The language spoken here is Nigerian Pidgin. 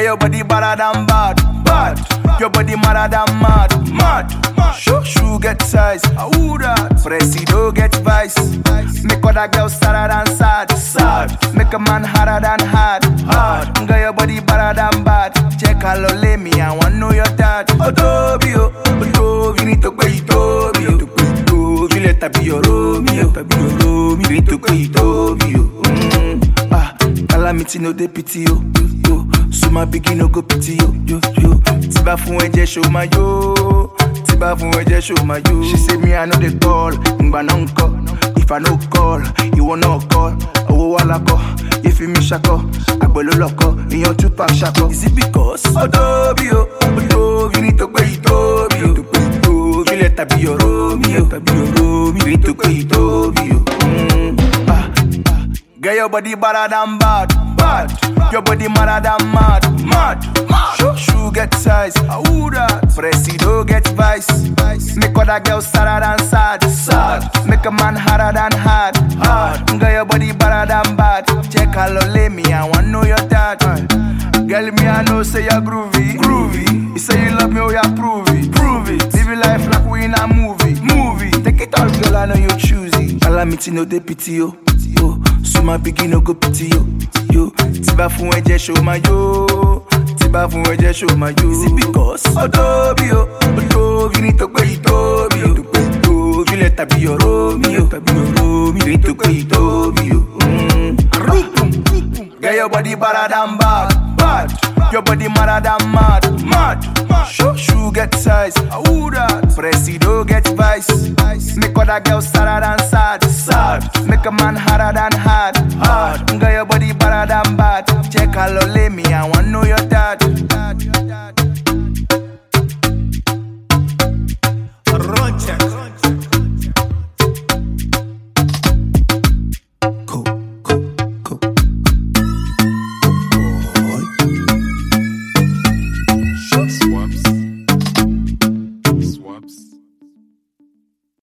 your body better than bad, bad. Your body madder than mad, mad. Shoe get size, who that? Presido get vice. Make other girls sadder than sad, sad. Make a man harder than hard, hard. Girl, your body better than bad. Check how lay me, I want know your dad. Otobio, Otobio, you need to pay Otobio. You let her be your Romeo, you need to pay Otobio. Calamity no dey pity yo. So my pikin no go pity yo. Tiba fun eje show my yo. Tiba fun eje show my yo. She say me I know the call, ngba no call. If I no call, you will not call. Owo wala call, if you miss shako, agbolo loko, iyan Tupac shako. Is it because Otobio, you need to pay Otobio. You let her be your Romeo, you need to pay Otobio. Girl, your body better than bad, bad. Your body madder than mad, mad. Shoe get size, who that? Presido get vice. Make other girls sadder than sad, sad. Make a man harder than hard, hard. Girl, your body better than bad. Check how lay me, I want know your dad. Girl, me I know say you're groovy, groovy. You say you love me, oh yeah, prove it, prove it. Live your life like we in a movie, movie. Take it all, girl, I know you choosy. Calamity no dey pity yo. So my pikin no go pity yo. Tiba fun eje show my yo. Tiba fun eje show my yo. Is it because Otobio, you need to pay Otobio. You let her be your Romeo, you need to pay Otobio. Girl, your body better than bad, bad. Your body madder than mad, mad. Shoe get size, who that? Presido get vice. Make other girls sadder than sad, sad. Make a man harder than hard, hard. Girl, your body better than bad. Check how lay me, I want know your